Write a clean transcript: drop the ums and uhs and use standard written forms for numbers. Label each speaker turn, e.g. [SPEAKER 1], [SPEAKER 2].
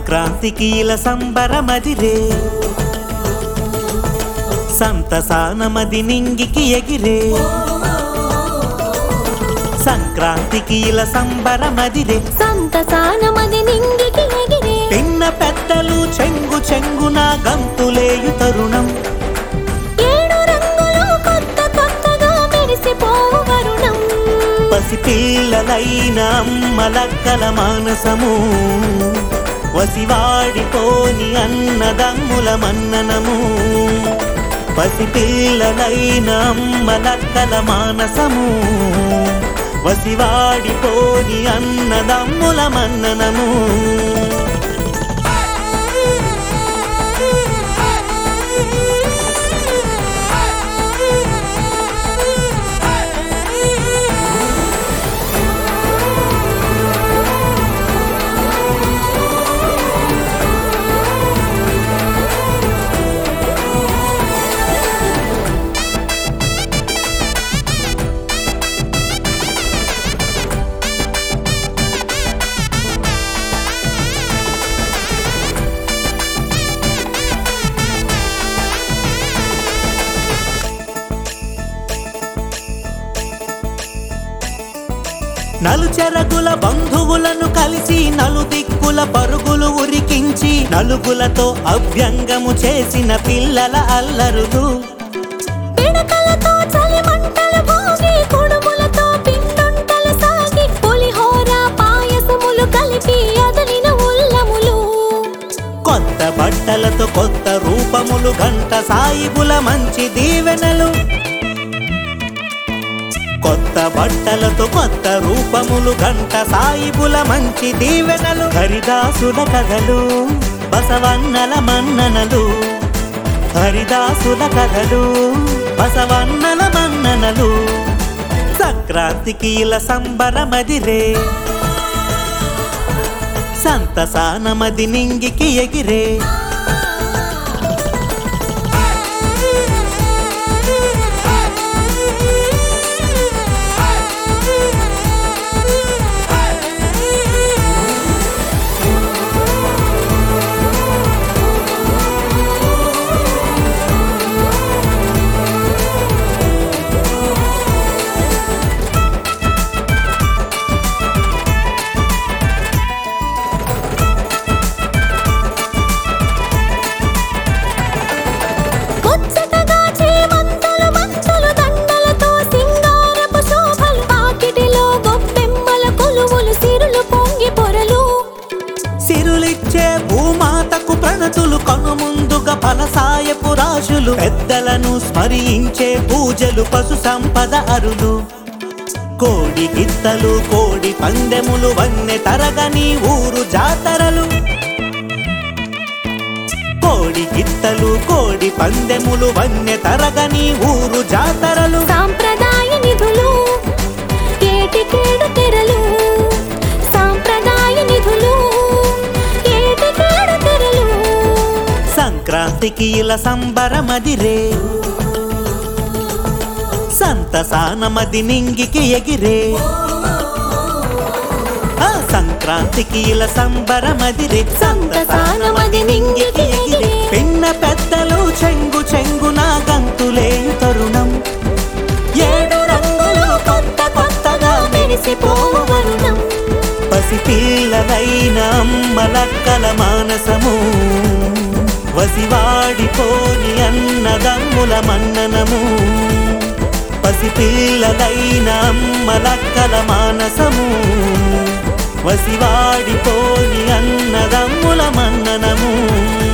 [SPEAKER 1] సంక్రాంతికి ఇలా సంబరమదిరే సంతసానమది నింగికి ఎగిరే సంక్రాంతికి ఇలా సంబరమదిరే
[SPEAKER 2] సంతసానమది నింగికి ఎగిరే
[SPEAKER 1] పిన్న పెద్దలు చెంగు చెంగున గంతులేయు తరుణం
[SPEAKER 2] ఏడు రంగులు కొత్త కొత్తగా మెరిసిపోవు వరుణం
[SPEAKER 1] పసిపిల్లలైన అమ్మలక్కల మానసము వసివాడిపోని అన్నదమ్ముల మన్ననము పసిపిల్లలైన అమ్మలక్కల మానసము వసివాడిపోని అన్నదమ్ముల మన్ననము నలుచెరగుల బంధువులను కలిసి నలుదిక్కుల పరుగులు ఉరికించి నలుగులతో అభ్యంగము చేసిన పిల్లల అల్లరులు
[SPEAKER 2] పిడకలతో చలిమంటలు భోగి కుడుములతో పిండుంటలు సాగి పులిహోర పాయసములు కలిపి అదలిన ఉల్లములు
[SPEAKER 1] కొత్త బట్టలతో కొత్త రూపములు గంట సాయిబుల మంచి దీవెనలు కొత్త బట్టలతో కొత్త రూపములు గంట సాయిబుల మంచి దీవెనలు హరిదాసుల కథలు బసవన్నల మన్ననలు హరిదాసుల కథలు బసవన్నల మన్ననలు సంక్రాంతికి ఇలా సంబరమదిరే సంతసానమది నింగికి ఎగిరే సిరులిచ్చే భూమాతకు ప్రణతులు కనుముందుగా ఫలసాయపు రాశులు పెద్దలను స్మరించే పూజలు పశు సంపద అరులు కోడి గిత్తలు కోడి పందెములు వన్నె తరగని ఊరు జాతరలు కోడి గిత్తలు కోడి పందెములు వన్నె తరగని ఊరు జాతరలు
[SPEAKER 2] సాంప్రదాయ నిధులు ఏటికేడు తెరలు సాంప్రదాయ నిధులు ఏటికేడు తెరలు
[SPEAKER 1] సంక్రాంతికి ఇలా సంబరమదిరే సంతసానమది నింగికి ఎగిరే సంక్రాంతికి ఇలా సంబరమదిరే సంతసానమది నింగికి ఎగిరే పిన్న పెద్దలు చెంగు చెంగున గంతులేయు తరుణం ఏడు రంగులు కొత్త కొత్తగా మెరిసిపోవు వరుణం పసిపిల్లలైన అమ్మలక్కల మానసము వసివాడిపోని అన్నదమ్ముల మన్ననము పసిపిల్లలైన అమ్మలక్కల మానసము వసివాడిపోని అన్నదమ్ముల మన్ననము